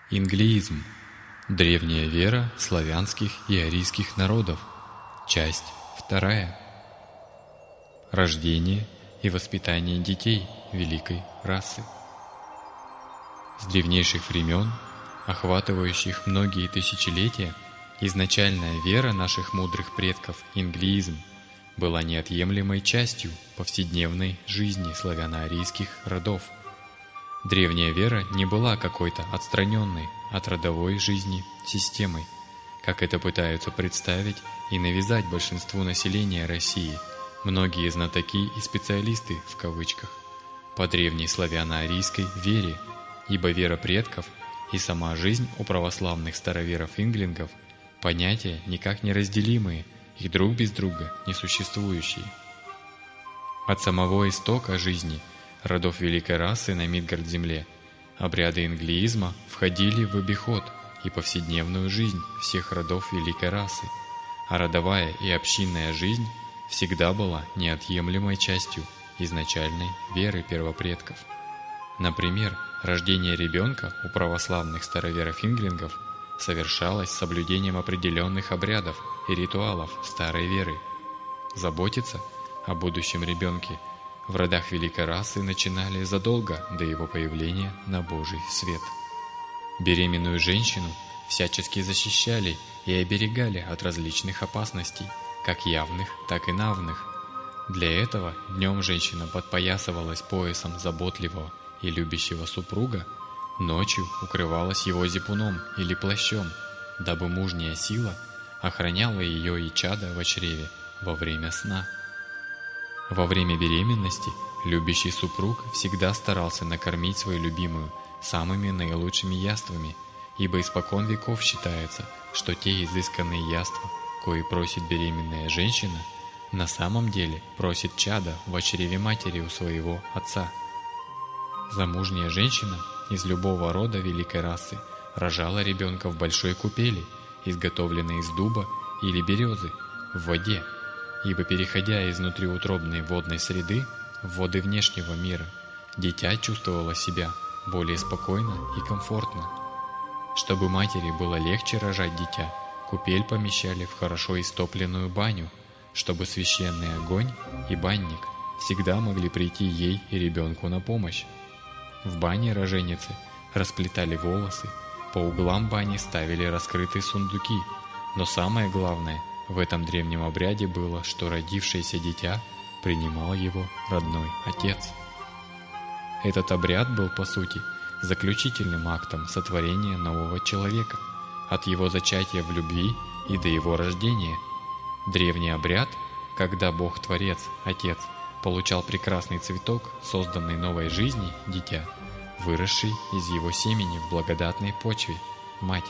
Инглиизм. Древняя вера славянских и арийских народов. Часть 2. Рождение и воспитание детей великой расы. С древнейших времен, охватывающих многие тысячелетия, изначальная вера наших мудрых предков, инглиизм, была неотъемлемой частью повседневной жизни славяно-арийских родов. Древняя вера не была какой-то отстраненной от родовой жизни системой, как это пытаются представить и навязать большинству населения России многие знатоки и специалисты в кавычках по древней славяно-арийской вере, ибо вера предков и сама жизнь у православных староверов-инглингов – понятия никак не разделимые и друг без друга не существующие. От самого истока жизни родов великой расы на Мидгард-земле обряды инглиизма входили в обиход и повседневную жизнь всех родов великой расы, а родовая и общинная жизнь всегда была неотъемлемой частью изначальной веры первопредков. Например, рождение ребенка у православных староверов-инглингов совершалось с соблюдением определенных обрядов и ритуалов старой веры. Заботиться о будущем ребенке в родах великой расы начинали задолго до его появления на Божий свет. Беременную женщину всячески защищали и оберегали от различных опасностей, как явных, так и навных. Для этого днем женщина подпоясывалась поясом заботливого и любящего супруга, ночью укрывалась его зипуном или плащом, дабы мужняя сила охраняла ее и чадо в чреве во время сна. Во время беременности любящий супруг всегда старался накормить свою любимую самыми наилучшими яствами, ибо испокон веков считается, что те изысканные яства, кои просит беременная женщина, на самом деле просит чадо в чреве матери у своего отца. Замужняя женщина из любого рода великой расы рожала ребенка в большой купели, изготовленной из дуба или березы, в воде, ибо, переходя из внутриутробной водной среды в воды внешнего мира, дитя чувствовало себя более спокойно и комфортно. Чтобы матери было легче рожать дитя, купель помещали в хорошо истопленную баню, чтобы священный огонь и банник всегда могли прийти ей и ребенку на помощь. В бане роженицы расплетали волосы, по углам бани ставили раскрытые сундуки, но самое главное в этом древнем обряде было, что родившееся дитя принимал его родной отец. Этот обряд был, по сути, заключительным актом сотворения нового человека, от его зачатия в любви и до его рождения. Древний обряд, когда Бог-творец, Отец, получал прекрасный цветок созданной новой жизни, дитя, выросший из его семени в благодатной почве, мать.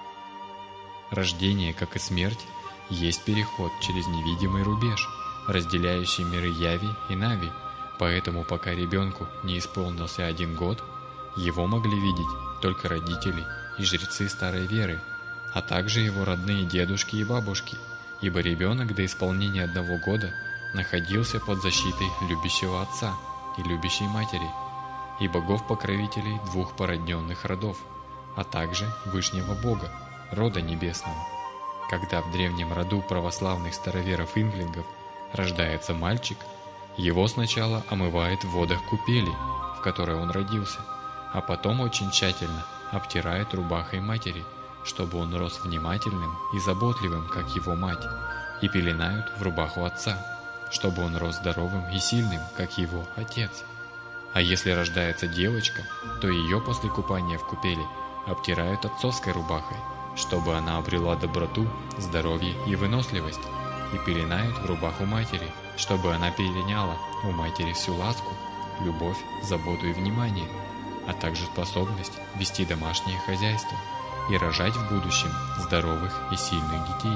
Рождение, как и смерть, есть переход через невидимый рубеж, разделяющий миры Яви и Нави, поэтому пока ребенку не исполнился 1 год, его могли видеть только родители и жрецы старой веры, а также его родные дедушки и бабушки, ибо ребенок до исполнения 1 года находился под защитой любящего отца и любящей матери, и богов-покровителей 2 породненных родов, а также Вышнего Бога, рода небесного. Когда в древнем роду православных староверов-инглингов рождается мальчик, его сначала омывают в водах купели, в которой он родился, а потом очень тщательно обтирают рубахой матери, чтобы он рос внимательным и заботливым, как его мать, и пеленают в рубаху отца, чтобы он рос здоровым и сильным, как его отец. А если рождается девочка, то ее после купания в купели обтирают отцовской рубахой, чтобы она обрела доброту, здоровье и выносливость, и пеленают в рубаху матери, чтобы она переняла у матери всю ласку, любовь, заботу и внимание, а также способность вести домашнее хозяйство и рожать в будущем здоровых и сильных детей.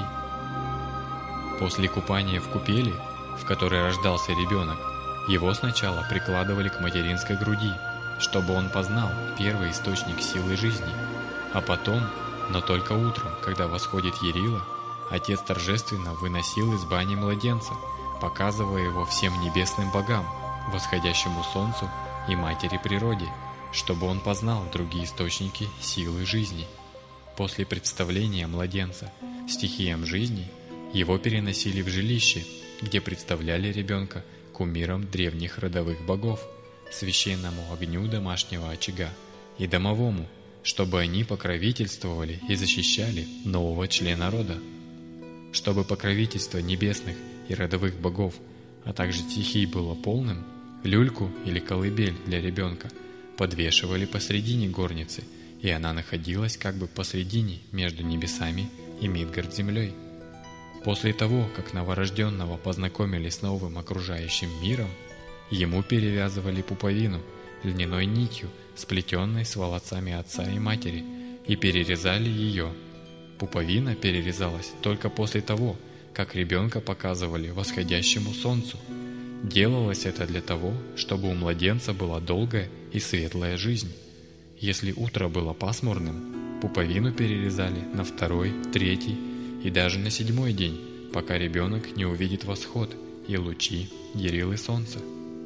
После купания в купели, в которой рождался ребенок, его сначала прикладывали к материнской груди, чтобы он познал первый источник силы жизни, а потом, но только утром, когда восходит Ярила, отец торжественно выносил из бани младенца, показывая его всем небесным богам, восходящему солнцу и матери природе, чтобы он познал другие источники силы жизни. После представления младенца стихиям жизни его переносили в жилище, где представляли ребенка кумиром древних родовых богов, священному огню домашнего очага и домовому, чтобы они покровительствовали и защищали нового члена рода. Чтобы покровительство небесных и родовых богов, а также стихий было полным, люльку или колыбель для ребенка подвешивали посредине горницы, и она находилась как бы посредине между небесами и Мидгард-землей. После того, как новорожденного познакомили с новым окружающим миром, ему перевязывали пуповину льняной нитью, сплетенной с волосами отца и матери, и перерезали ее. Пуповина перерезалась только после того, как ребенка показывали восходящему солнцу. Делалось это для того, чтобы у младенца была долгая и светлая жизнь. Если утро было пасмурным, пуповину перерезали на 2-й, 3-й и даже на 7-й день, пока ребенок не увидит восход и лучи ярилы солнца.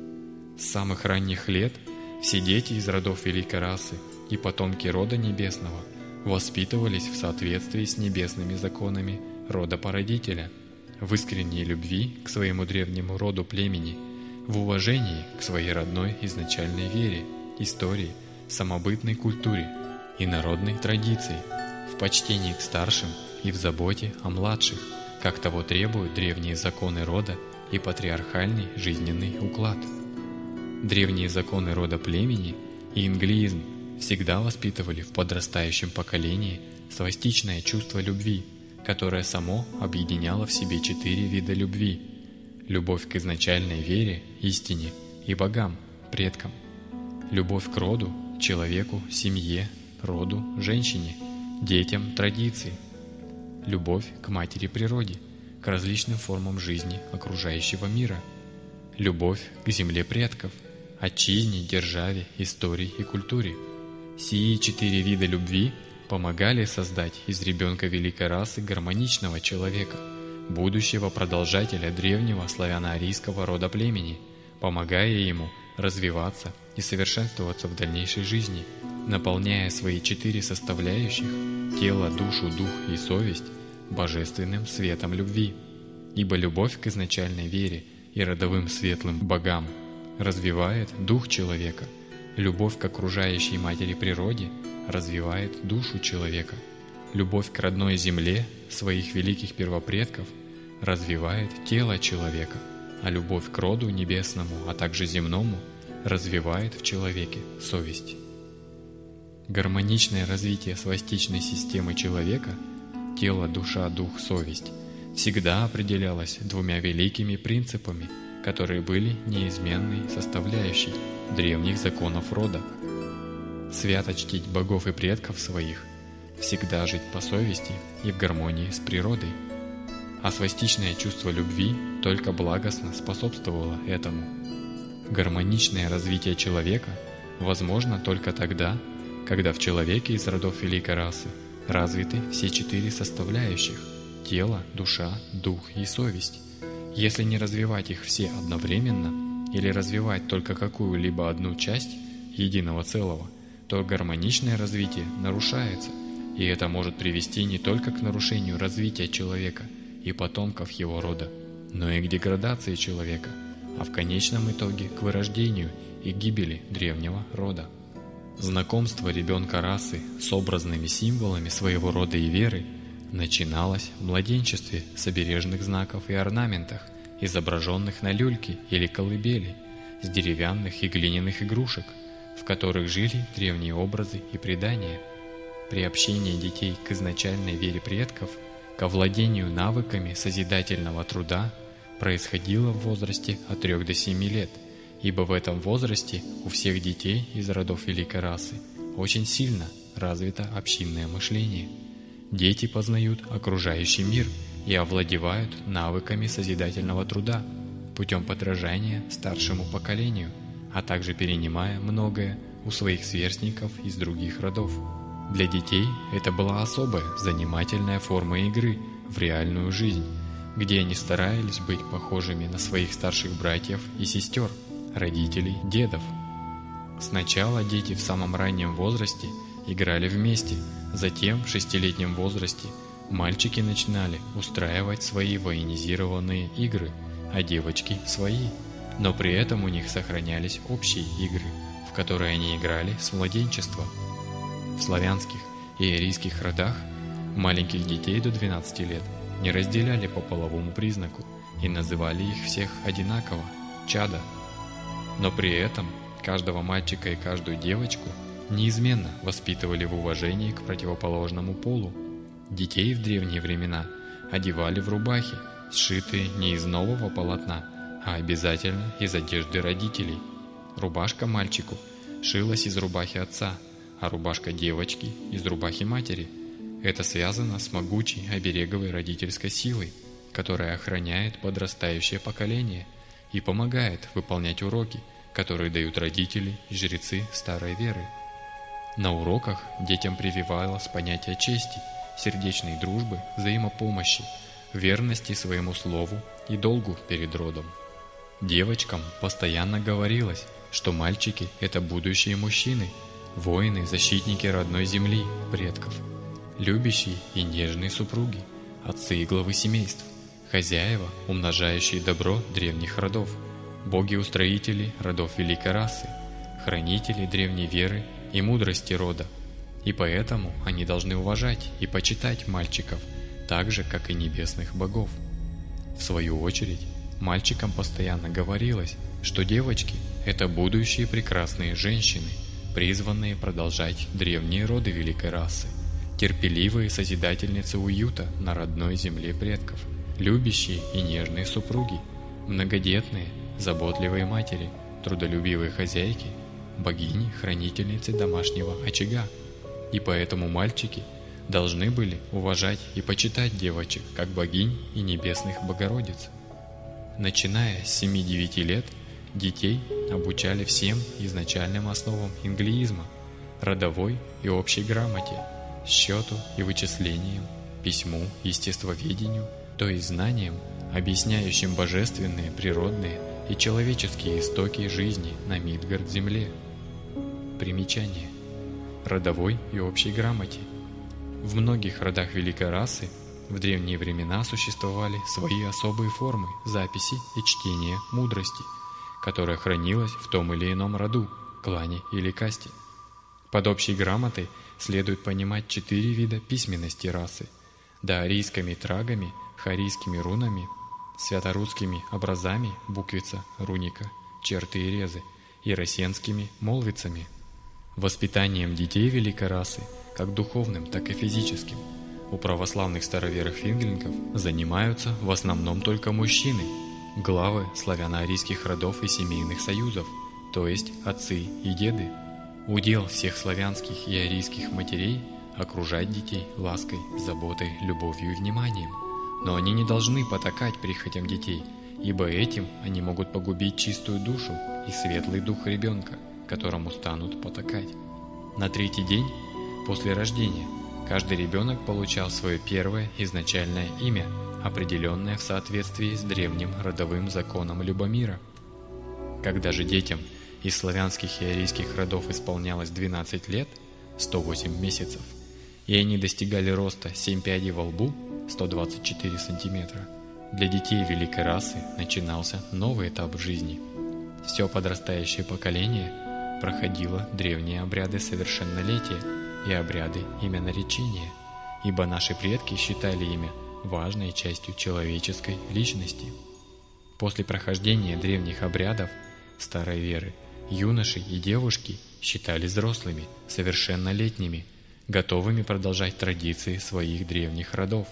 С самых ранних лет все дети из родов великой расы и потомки рода небесного воспитывались в соответствии с небесными законами рода породителя, в искренней любви к своему древнему роду племени, в уважении к своей родной изначальной вере, истории, самобытной культуре и народной традиции, в почтении к старшим и в заботе о младших, как того требуют древние законы рода и патриархальный жизненный уклад. Древние законы рода племени и инглиизм всегда воспитывали в подрастающем поколении свастичное чувство любви, которое само объединяло в себе 4 вида любви: любовь к изначальной вере, истине и богам, предкам, любовь к роду, человеку, семье, роду, женщине, детям, традиции, любовь к матери природе, к различным формам жизни окружающего мира, любовь к земле предков, отчизне, державе, истории и культуре. Сии 4 вида любви помогали создать из ребенка великой расы гармоничного человека, будущего продолжателя древнего славяно-арийского рода племени, помогая ему развиваться и совершенствоваться в дальнейшей жизни, наполняя свои 4 составляющих – тело, душу, дух и совесть – божественным светом любви. Ибо любовь к изначальной вере и родовым светлым богам развивает дух человека, любовь к окружающей матери природе развивает душу человека, любовь к родной земле своих великих первопредков развивает тело человека, а любовь к роду небесному, а также земному развивает в человеке совесть. Гармоничное развитие свастичной системы человека – тело, душа, дух, совесть – всегда определялось 2 великими принципами, которые были неизменной составляющей древних законов рода: свято чтить богов и предков своих, всегда жить по совести и в гармонии с природой. А свастичное чувство любви только благостно способствовало этому. Гармоничное развитие человека возможно только тогда, когда в человеке из родов великой расы развиты все 4 составляющих – тело, душа, дух и совесть. Если не развивать их все одновременно или развивать только какую-либо одну часть единого целого, то гармоничное развитие нарушается, и это может привести не только к нарушению развития человека и потомков его рода, но и к деградации человека, а в конечном итоге к вырождению и гибели древнего рода. Знакомство ребенка расы с образными символами своего рода и веры начиналось в младенчестве с обережных знаков и орнаментах, изображенных на люльке или колыбели, с деревянных и глиняных игрушек, в которых жили древние образы и предания. Приобщение детей к изначальной вере предков, к овладению навыками созидательного труда происходило в возрасте от 3 до 7 лет, ибо в этом возрасте у всех детей из родов великой расы очень сильно развито общинное мышление. Дети познают окружающий мир и овладевают навыками созидательного труда путем подражания старшему поколению, а также перенимая многое у своих сверстников из других родов. Для детей это была особая занимательная форма игры в реальную жизнь, где они старались быть похожими на своих старших братьев и сестер, родителей, дедов. Сначала дети в самом раннем возрасте играли вместе, затем в 6-летнем возрасте мальчики начинали устраивать свои военизированные игры, а девочки – свои. Но при этом у них сохранялись общие игры, в которые они играли с младенчества. В славянских и арийских родах маленьких детей до 12 лет не разделяли по половому признаку и называли их всех одинаково – чада. Но при этом каждого мальчика и каждую девочку неизменно воспитывали в уважении к противоположному полу. Детей в древние времена одевали в рубахи, сшитые не из нового полотна, а обязательно из одежды родителей. Рубашка мальчику шилась из рубахи отца, а рубашка девочки из рубахи матери. Это связано с могучей обереговой родительской силой, которая охраняет подрастающее поколение и помогает выполнять уроки, которые дают родители и жрецы старой веры. На уроках детям прививалось понятие чести, сердечной дружбы, взаимопомощи, верности своему слову и долгу перед родом. Девочкам постоянно говорилось, что мальчики – это будущие мужчины, воины, защитники родной земли, предков, любящие и нежные супруги, отцы и главы семейств, хозяева, умножающие добро древних родов, боги-устроители родов великой расы, хранители древней веры и мудрости рода. И поэтому они должны уважать и почитать мальчиков, так же, как и небесных богов. В свою очередь, мальчикам постоянно говорилось, что девочки – это будущие прекрасные женщины, призванные продолжать древние роды великой расы, терпеливые созидательницы уюта на родной земле предков, любящие и нежные супруги, многодетные, заботливые матери, трудолюбивые хозяйки, богини, хранительницы домашнего очага. И поэтому мальчики должны были уважать и почитать девочек как богинь и небесных богородиц. Начиная с 7-9 лет детей обучали всем изначальным основам инглиизма, родовой и общей грамоте, счету и вычислениям, письму, естествоведению, то есть знаниям, объясняющим божественные, природные и человеческие истоки жизни на Мидгард-земле. Примечание. Родовой и общей грамоте. В многих родах великой расы в древние времена существовали свои особые формы записи и чтения мудрости, которая хранилась в том или ином роду, клане или касте. Под общей грамотой следует понимать 4 вида письменности расы: даорийскими трагами, харийскими рунами, святорусскими образами, буквица, руника, черты и резы, и рассенскими молвицами. Воспитанием детей великой расы, как духовным, так и физическим, у православных староверых финглингов занимаются в основном только мужчины, главы славяно-арийских родов и семейных союзов, то есть отцы и деды. Удел всех славянских и арийских матерей – окружать детей лаской, заботой, любовью и вниманием. Но они не должны потакать прихотям детей, ибо этим они могут погубить чистую душу и светлый дух ребенка, которому станут потакать. На 3-й день после рождения каждый ребенок получал свое первое изначальное имя, определенное в соответствии с древним родовым законом Любомира. Когда же детям из славянских и арийских родов исполнялось 12 лет, 108 месяцев, и они достигали роста 7 пядей во лбу, 124 сантиметра, для детей великой расы начинался новый этап жизни. Все подрастающее поколение проходило древние обряды совершеннолетия и обряды именоречения, ибо наши предки считали имя важной частью человеческой личности. После прохождения древних обрядов старой веры юноши и девушки считались взрослыми, совершеннолетними, готовыми продолжать традиции своих древних родов.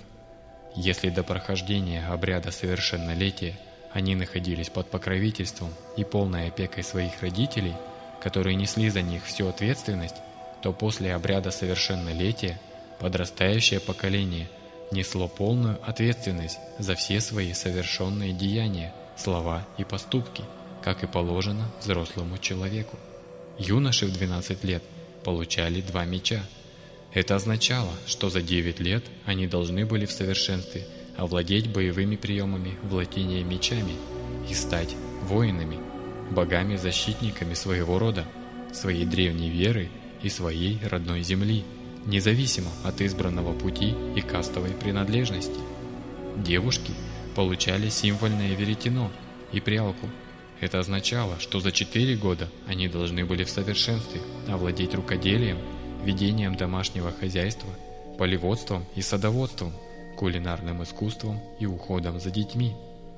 Если до прохождения обряда совершеннолетия они находились под покровительством и полной опекой своих родителей, которые несли за них всю ответственность, то после обряда совершеннолетия подрастающее поколение несло полную ответственность за все свои совершенные деяния, слова и поступки, как и положено взрослому человеку. Юноши в 12 лет получали 2 меча. Это означало, что за 9 лет они должны были в совершенстве овладеть боевыми приемами владения мечами и стать воинами, богами-защитниками своего рода, своей древней веры и своей родной земли, независимо от избранного пути и кастовой принадлежности. Девушки получали символьное веретено и прялку. Это означало, что за 4 года они должны были в совершенстве овладеть рукоделием, ведением домашнего хозяйства, полеводством и садоводством, кулинарным искусством и уходом за детьми.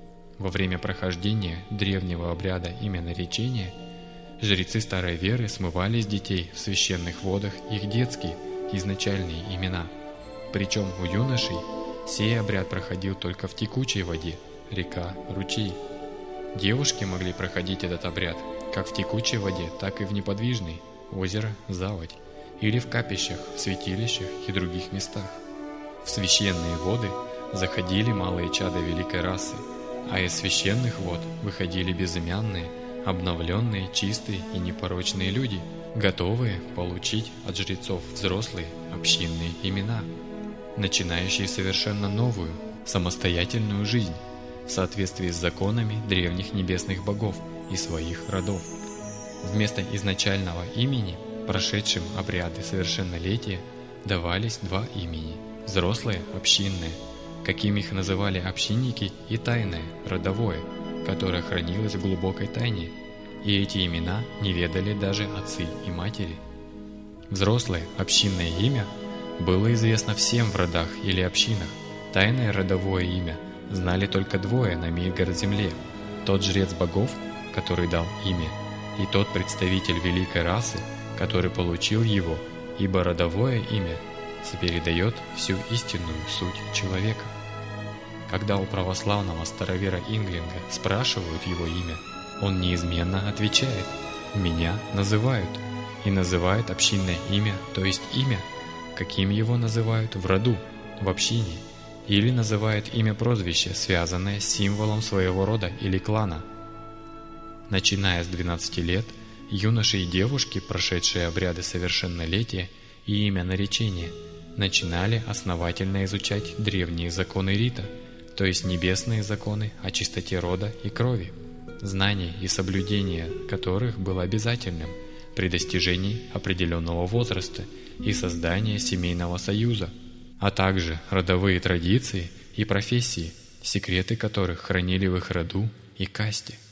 Во время прохождения древнего обряда именоречения жрецы старой веры смывали с детей в священных водах их детские, изначальные имена. Причем у юношей сей обряд проходил только в текучей воде, река, ручей. Девушки могли проходить этот обряд как в текучей воде, так и в неподвижной, озеро, заводь, или в капищах, в святилищах и других местах. В священные воды заходили малые чада великой расы, а из священных вод выходили безымянные, обновленные, чистые и непорочные люди, готовые получить от жрецов взрослые общинные имена, начинающие совершенно новую, самостоятельную жизнь в соответствии с законами древних небесных богов и своих родов. Вместо изначального имени, прошедшим обряды совершеннолетия, давались 2 имени – взрослое, общинное, каким их называли общинники, и тайное, родовое, которое хранилось в глубокой тайне, и эти имена не ведали даже отцы и матери. Взрослое, общинное имя было известно всем в родах или общинах, тайное родовое имя знали только 2 на Мидгард-земле – тот жрец богов, который дал имя, и тот представитель великой расы, который получил его, ибо родовое имя передает всю истинную суть человека. Когда у православного старовера Инглинга спрашивают его имя, он неизменно отвечает «меня называют» и называет общинное имя, то есть имя, каким его называют в роду, в общине, или называет имя-прозвище, связанное с символом своего рода или клана. Начиная с 12 лет, юноши и девушки, прошедшие обряды совершеннолетия и именоречения, начинали основательно изучать древние законы рита, то есть небесные законы о чистоте рода и крови, знание и соблюдение которых было обязательным при достижении определенного возраста и создании семейного союза, а также родовые традиции и профессии, секреты которых хранили в их роду и касте.